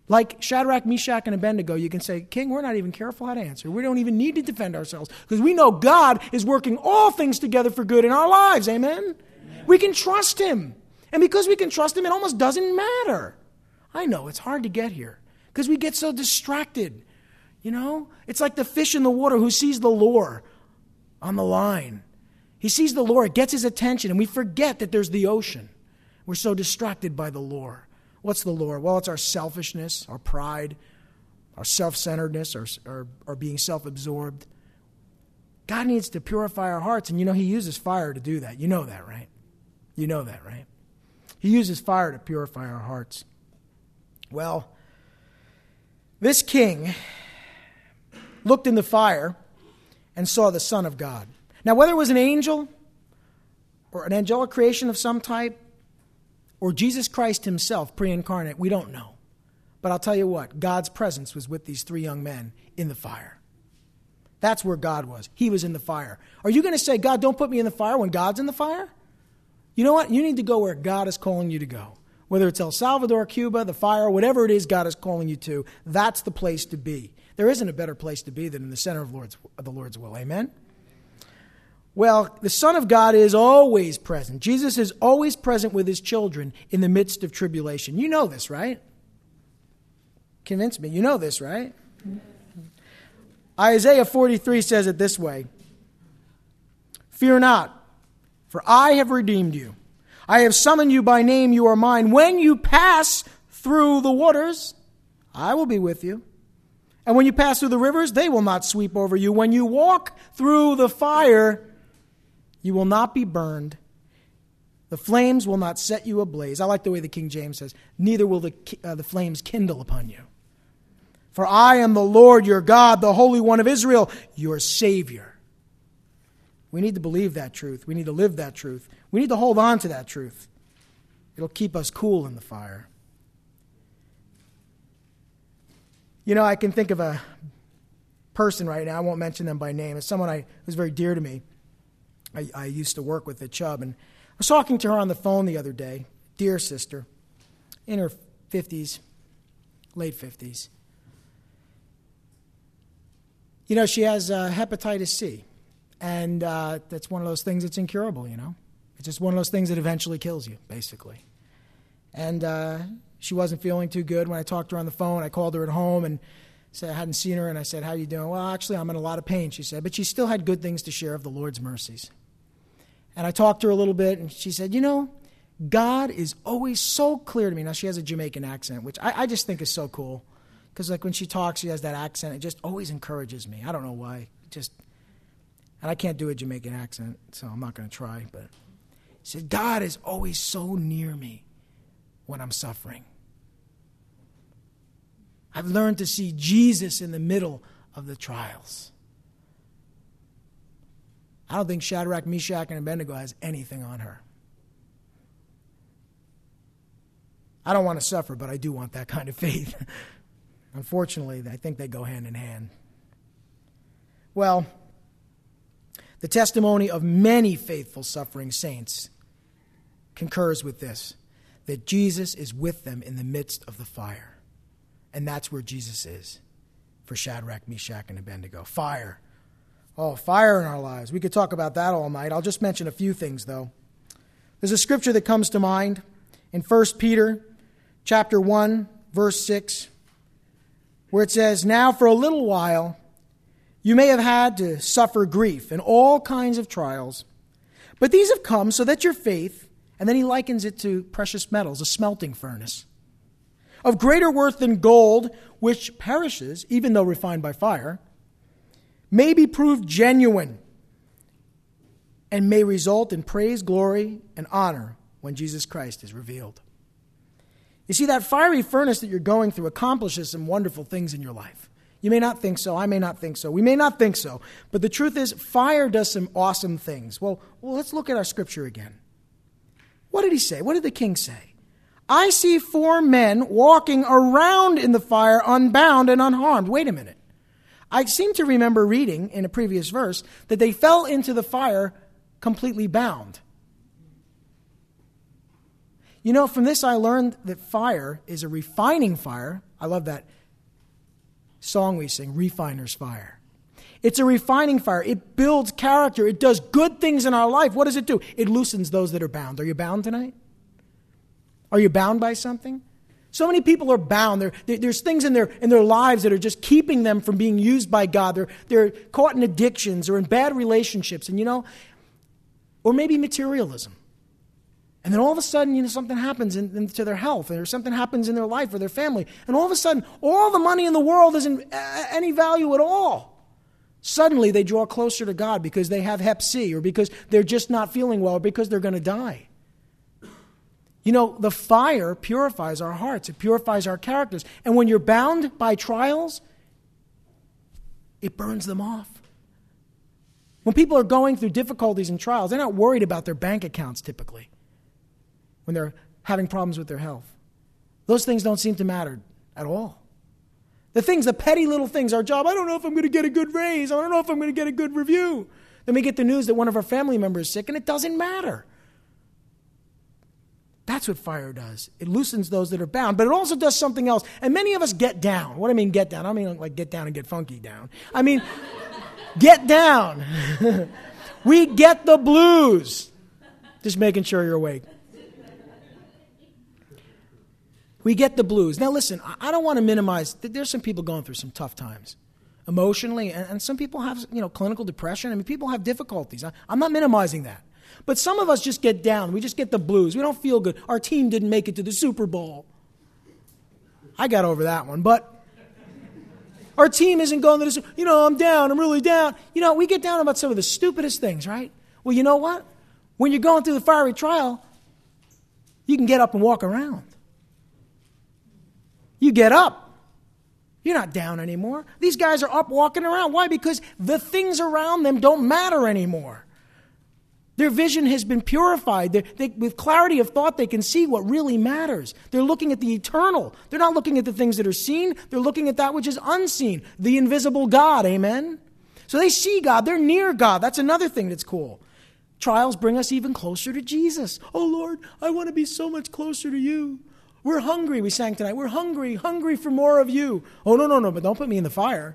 Like Shadrach, Meshach, and Abednego, you can say, King, we're not even careful how to answer. We don't even need to defend ourselves because we know God is working all things together for good in our lives. Amen? Amen? We can trust him. And because we can trust him, it almost doesn't matter. I know, it's hard to get here because we get so distracted. You know, it's like the fish in the water who sees the lure on the line. He sees the lure, it gets his attention, and we forget that there's the ocean. We're so distracted by the lure. What's the lure? Well, it's our selfishness, our pride, our self-centeredness, our, our, our being self-absorbed. God needs to purify our hearts, and you know he uses fire to do that. You know that, right? You know that, right? He uses fire to purify our hearts. Well, this king looked in the fire and saw the Son of God. Now, whether it was an angel or an angelic creation of some type or Jesus Christ himself, pre-incarnate, we don't know. But I'll tell you what, God's presence was with these three young men in the fire. That's where God was. He was in the fire. Are you going to say, God, don't put me in the fire when God's in the fire? You know what? You need to go where God is calling you to go. Whether it's El Salvador, Cuba, the fire, whatever it is God is calling you to, that's the place to be. There isn't a better place to be than in the center of, Lord's, of the Lord's will. Amen? Well, the Son of God is always present. Jesus is always present with his children in the midst of tribulation. You know this, right? Convince me. You know this, right? Isaiah forty-three says it this way. Fear not, for I have redeemed you. I have summoned you by name, you are mine. When you pass through the waters, I will be with you. And when you pass through the rivers, they will not sweep over you. When you walk through the fire, you will not be burned. The flames will not set you ablaze. I like the way the King James says, neither will the, uh, the flames kindle upon you. For I am the Lord your God, the Holy One of Israel, your Savior. We need to believe that truth. We need to live that truth. We need to hold on to that truth. It'll keep us cool in the fire. You know, I can think of a person right now. I won't mention them by name. It's someone I, who's very dear to me. I, I used to work with at Chubb. And I was talking to her on the phone the other day. Dear sister, in her fifties, late fifties. You know, she has uh, hepatitis C. And uh, that's one of those things that's incurable, you know. It's just one of those things that eventually kills you, basically. And uh, she wasn't feeling too good when I talked to her on the phone. I called her at home and said I hadn't seen her, and I said, how are you doing? Well, actually, I'm in a lot of pain, she said. But she still had good things to share of the Lord's mercies. And I talked to her a little bit, and she said, you know, God is always so clear to me. Now, she has a Jamaican accent, which I, I just think is so cool. Because like when she talks, she has that accent. It just always encourages me. I don't know why. It just... And I can't do a Jamaican accent, so I'm not going to try. But he said, God is always so near me when I'm suffering. I've learned to see Jesus in the middle of the trials. I don't think Shadrach, Meshach, and Abednego has anything on her. I don't want to suffer, but I do want that kind of faith. Unfortunately, I think they go hand in hand. Well, the testimony of many faithful suffering saints concurs with this, that Jesus is with them in the midst of the fire. And that's where Jesus is for Shadrach, Meshach, and Abednego. Fire. Oh, fire in our lives. We could talk about that all night. I'll just mention a few things, though. There's a scripture that comes to mind in First Peter chapter one, verse six, where it says, now for a little while, you may have had to suffer grief and all kinds of trials, but these have come so that your faith, and then he likens it to precious metals, a smelting furnace, of greater worth than gold, which perishes, even though refined by fire, may be proved genuine and may result in praise, glory, and honor when Jesus Christ is revealed. You see, that fiery furnace that you're going through accomplishes some wonderful things in your life. You may not think so. I may not think so. We may not think so. But the truth is, fire does some awesome things. Well, well, let's look at our scripture again. What did he say? What did the king say? I see four men walking around in the fire, unbound and unharmed. Wait a minute. I seem to remember reading in a previous verse that they fell into the fire completely bound. You know, from this I learned that fire is a refining fire, I love that song we sing, Refiner's Fire. It's a refining fire. It builds character. It does good things in our life. What does it do? It loosens those that are bound. Are you bound tonight? Are you bound by something? So many people are bound. There, there, there's things in their in their lives that are just keeping them from being used by God. They're, they're caught in addictions or in bad relationships. And you know, or maybe materialism. And then all of a sudden, you know, something happens in, in, to their health, or something happens in their life or their family. And all of a sudden, all the money in the world isn't uh, any value at all. Suddenly, they draw closer to God because they have hep C, or because they're just not feeling well, or because they're going to die. You know, the fire purifies our hearts. It purifies our characters. And when you're bound by trials, it burns them off. When people are going through difficulties and trials, they're not worried about their bank accounts typically when they're having problems with their health. Those things don't seem to matter at all. The things, the petty little things, our job, I don't know if I'm going to get a good raise. I don't know if I'm going to get a good review. Then we get the news that one of our family members is sick, and it doesn't matter. That's what fire does. It loosens those that are bound, but it also does something else. And many of us get down. What do I mean get down? I don't mean like get down and get funky down. I mean get down. We get the blues. Just making sure you're awake. We get the blues. Now listen, I don't want to minimize. There's some people going through some tough times emotionally, and some people have, you know, clinical depression. I mean, people have difficulties. I'm not minimizing that. But some of us just get down. We just get the blues. We don't feel good. Our team didn't make it to the Super Bowl. I got over that one. But our team isn't going to the Super Bowl. You know, I'm down. I'm really down. You know, we get down about some of the stupidest things, right? Well, you know what? When you're going through the fiery trial, you can get up and walk around. You get up. You're not down anymore. These guys are up walking around. Why? Because the things around them don't matter anymore. Their vision has been purified. They, they, with clarity of thought, they can see what really matters. They're looking at the eternal. They're not looking at the things that are seen. They're looking at that which is unseen, the invisible God. Amen? So they see God. They're near God. That's another thing that's cool. Trials bring us even closer to Jesus. Oh, Lord, I want to be so much closer to you. We're hungry, we sang tonight. We're hungry, hungry for more of you. Oh, no, no, no, but don't put me in the fire.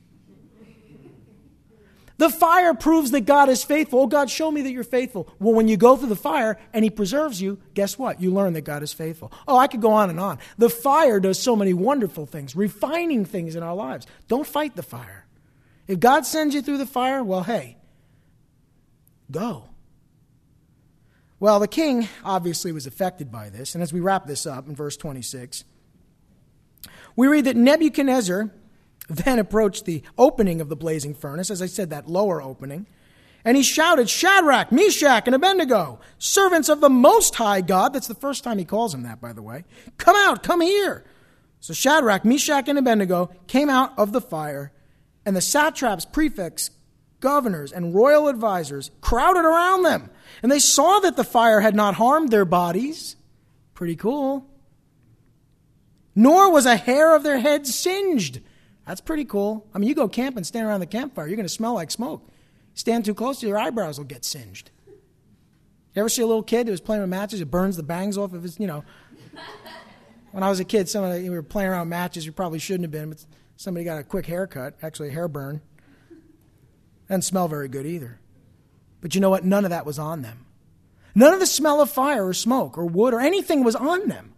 The fire proves that God is faithful. Oh, God, show me that you're faithful. Well, when you go through the fire and he preserves you, guess what? You learn that God is faithful. Oh, I could go on and on. The fire does so many wonderful things, refining things in our lives. Don't fight the fire. If God sends you through the fire, well, hey, go. Well, the king obviously was affected by this. And as we wrap this up in verse twenty-six, we read that Nebuchadnezzar then approached the opening of the blazing furnace, as I said, that lower opening, and he shouted, Shadrach, Meshach, and Abednego, servants of the Most High God. That's the first time he calls them that, by the way. Come out, come here. So Shadrach, Meshach, and Abednego came out of the fire, and the satraps, prefects, governors, and royal advisors crowded around them. And they saw that the fire had not harmed their bodies. Pretty cool. Nor was a hair of their heads singed. That's pretty cool. I mean, you go camp and stand around the campfire, you're going to smell like smoke. Stand too close to your eyebrows will get singed. You ever see a little kid who was playing with matches? It burns the bangs off of his, you know. When I was a kid, somebody, we were playing around with matches. You probably shouldn't have been, but somebody got a quick haircut, actually a hair burn. Doesn't smell very good either. But you know what? None of that was on them. None of the smell of fire or smoke or wood or anything was on them.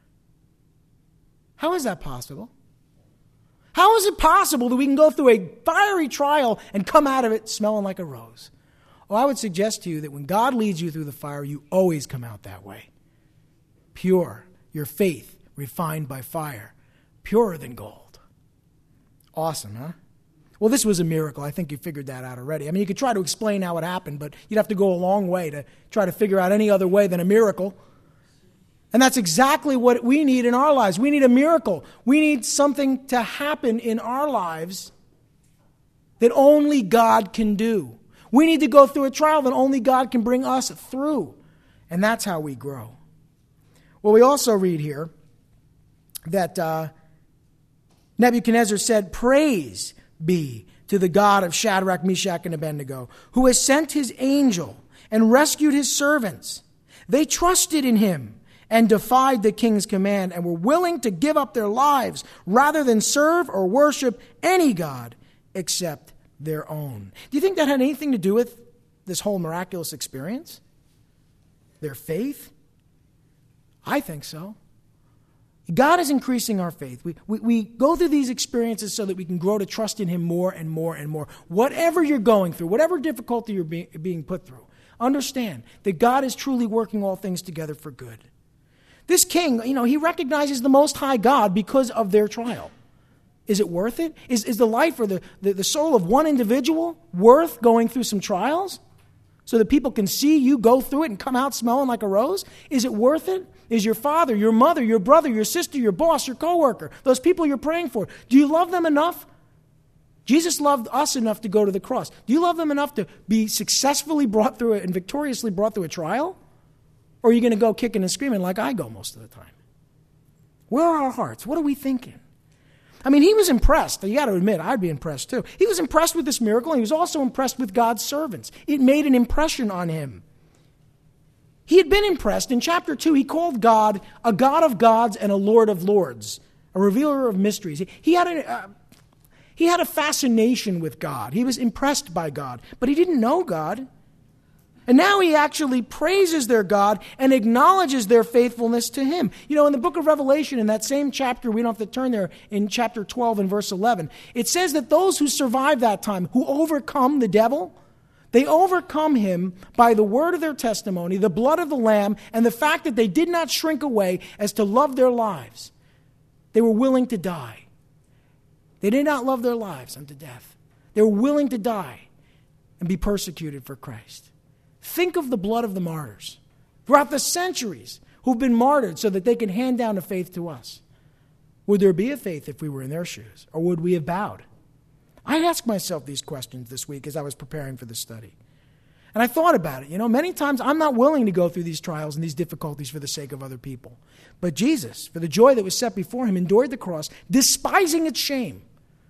How is that possible? How is it possible that we can go through a fiery trial and come out of it smelling like a rose? Well, I would suggest to you that when God leads you through the fire, you always come out that way. Pure, your faith refined by fire, purer than gold. Awesome, huh? Well, this was a miracle. I think you figured that out already. I mean, you could try to explain how it happened, but you'd have to go a long way to try to figure out any other way than a miracle. And that's exactly what we need in our lives. We need a miracle. We need something to happen in our lives that only God can do. We need to go through a trial that only God can bring us through. And that's how we grow. Well, we also read here that uh, Nebuchadnezzar said, Praise be to the God of Shadrach, Meshach, and Abednego, who has sent his angel and rescued his servants. They trusted in him and defied the king's command and were willing to give up their lives rather than serve or worship any god except their own. Do you think that had anything to do with this whole miraculous experience? Their faith? I think so. God is increasing our faith. We, we, we go through these experiences so that we can grow to trust in him more and more and more. Whatever you're going through, whatever difficulty you're being, being put through, understand that God is truly working all things together for good. This king, you know, he recognizes the Most High God because of their trial. Is it worth it? Is, is the life or the, the, the soul of one individual worth going through some trials so that people can see you go through it and come out smelling like a rose? Is it worth it? Is your father, your mother, your brother, your sister, your boss, your coworker, those people you're praying for, do you love them enough? Jesus loved us enough to go to the cross. Do you love them enough to be successfully brought through it and victoriously brought through a trial? Or are you going to go kicking and screaming like I go most of the time? Where are our hearts? What are we thinking? I mean, he was impressed. You got to admit, I'd be impressed too. He was impressed with this miracle, and he was also impressed with God's servants. It made an impression on him. He had been impressed. In chapter two, he called God a God of gods and a Lord of lords, a revealer of mysteries. He had a, uh, he had a fascination with God. He was impressed by God, but he didn't know God. And now he actually praises their God and acknowledges their faithfulness to him. You know, in the book of Revelation, in that same chapter, we don't have to turn there, in chapter twelve and verse eleven, it says that those who survive that time, who overcome the devil, they overcome him by the word of their testimony, the blood of the Lamb, and the fact that they did not shrink away as to love their lives. They were willing to die. They did not love their lives unto death. They were willing to die and be persecuted for Christ. Think of the blood of the martyrs throughout the centuries who've been martyred so that they can hand down a faith to us. Would there be a faith if we were in their shoes, or would we have bowed? I asked myself these questions this week as I was preparing for this study. And I thought about it. You know, many times I'm not willing to go through these trials and these difficulties for the sake of other people. But Jesus, for the joy that was set before him, endured the cross, despising its shame.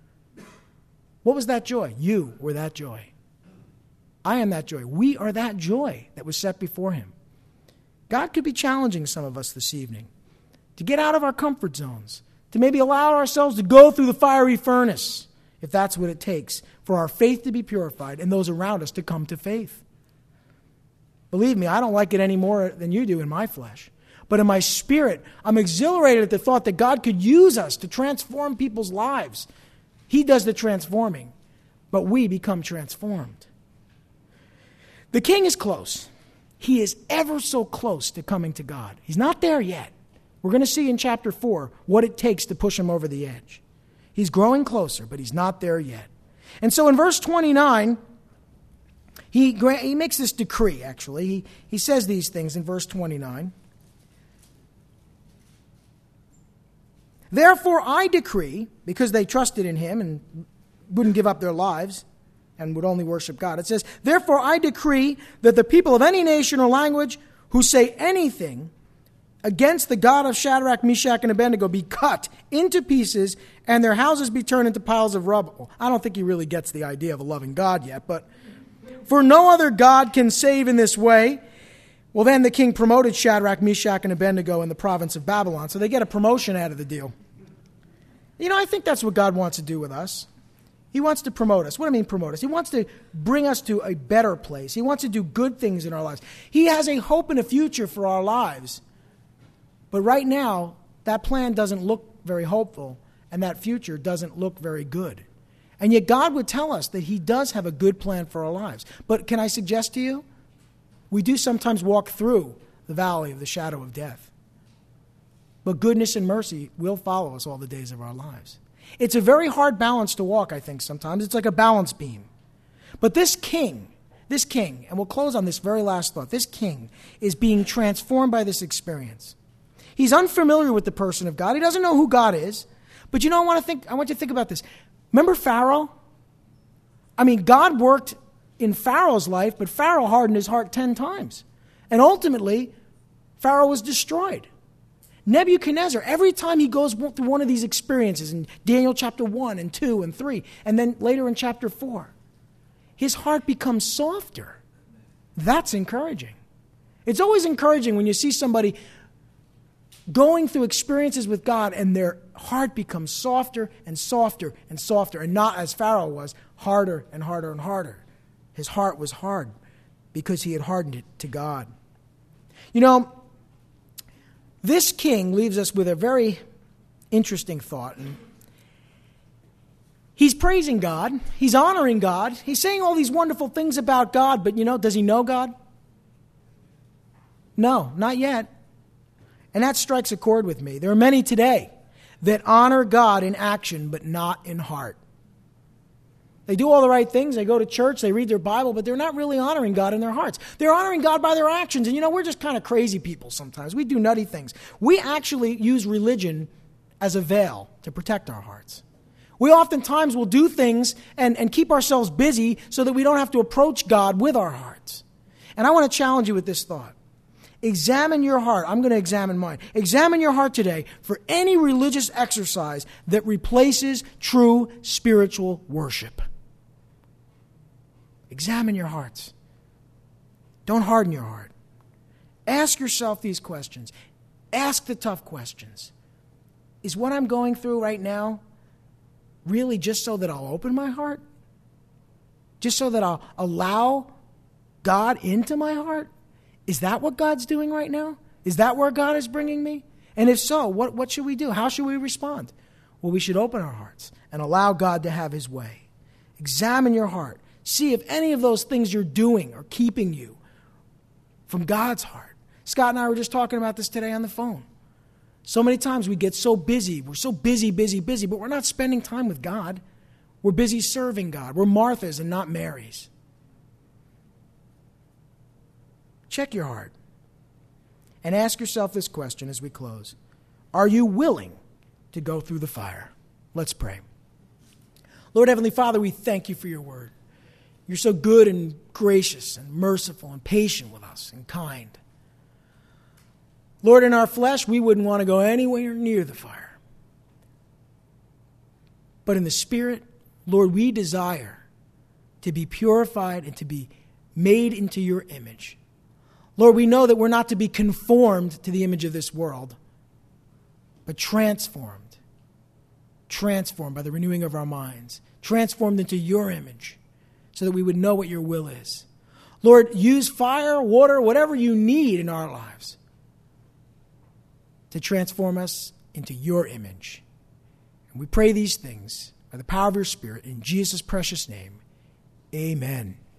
What was that joy? You were that joy. I am that joy. We are that joy that was set before him. God could be challenging some of us this evening to get out of our comfort zones, to maybe allow ourselves to go through the fiery furnace, if that's what it takes for our faith to be purified and those around us to come to faith. Believe me, I don't like it any more than you do in my flesh. But in my spirit, I'm exhilarated at the thought that God could use us to transform people's lives. He does the transforming, but we become transformed. The king is close. He is ever so close to coming to God. He's not there yet. We're going to see in chapter four what it takes to push him over the edge. He's growing closer, but he's not there yet. And so in verse twenty-nine, he, he makes this decree, actually. He, he says these things in verse twenty-nine. Therefore I decree, because they trusted in him and wouldn't give up their lives and would only worship God. It says, therefore I decree that the people of any nation or language who say anything against the God of Shadrach, Meshach, and Abednego be cut into pieces and their houses be turned into piles of rubble. I don't think he really gets the idea of a loving God yet, but for no other God can save in this way. Well, then the king promoted Shadrach, Meshach, and Abednego in the province of Babylon, so they get a promotion out of the deal. You know, I think that's what God wants to do with us. He wants to promote us. What do I mean promote us? He wants to bring us to a better place. He wants to do good things in our lives. He has a hope and a future for our lives. But right now, that plan doesn't look very hopeful, and that future doesn't look very good. And yet God would tell us that he does have a good plan for our lives. But can I suggest to you, we do sometimes walk through the valley of the shadow of death. But goodness and mercy will follow us all the days of our lives. It's a very hard balance to walk, I think, sometimes. It's like a balance beam. But this king, this king, and we'll close on this very last thought, this king is being transformed by this experience. He's unfamiliar with the person of God. He doesn't know who God is. But you know, I want to think, I want you to think about this. Remember Pharaoh? I mean, God worked in Pharaoh's life, but Pharaoh hardened his heart ten times. And ultimately, Pharaoh was destroyed. Nebuchadnezzar, every time he goes through one of these experiences in Daniel chapter one and two and three, and then later in chapter four, his heart becomes softer. That's encouraging. It's always encouraging when you see somebody going through experiences with God, and their heart becomes softer and softer and softer, and not as Pharaoh was, harder and harder and harder. His heart was hard because he had hardened it to God. You know, this king leaves us with a very interesting thought. And he's praising God. He's honoring God. He's saying all these wonderful things about God, but you know, does he know God? No, not yet. And that strikes a chord with me. There are many today that honor God in action, but not in heart. They do all the right things. They go to church. They read their Bible, but they're not really honoring God in their hearts. They're honoring God by their actions. And you know, we're just kind of crazy people sometimes. We do nutty things. We actually use religion as a veil to protect our hearts. We oftentimes will do things and, and keep ourselves busy so that we don't have to approach God with our hearts. And I want to challenge you with this thought. Examine your heart. I'm going to examine mine. Examine your heart today for any religious exercise that replaces true spiritual worship. Examine your hearts. Don't harden your heart. Ask yourself these questions. Ask the tough questions. Is what I'm going through right now really just so that I'll open my heart? Just so that I'll allow God into my heart? Is that what God's doing right now? Is that where God is bringing me? And if so, what, what should we do? How should we respond? Well, we should open our hearts and allow God to have his way. Examine your heart. See if any of those things you're doing are keeping you from God's heart. Scott and I were just talking about this today on the phone. So many times we get so busy. We're so busy, busy, busy, but we're not spending time with God. We're busy serving God. We're Marthas and not Marys. Check your heart and ask yourself this question as we close. Are you willing to go through the fire? Let's pray. Lord Heavenly Father, we thank you for your word. You're so good and gracious and merciful and patient with us and kind. Lord, in our flesh, we wouldn't want to go anywhere near the fire. But in the Spirit, Lord, we desire to be purified and to be made into your image. Lord, we know that we're not to be conformed to the image of this world, but transformed. Transformed by the renewing of our minds. Transformed into your image so that we would know what your will is. Lord, use fire, water, whatever you need in our lives to transform us into your image. And we pray these things by the power of your Spirit in Jesus' precious name. Amen.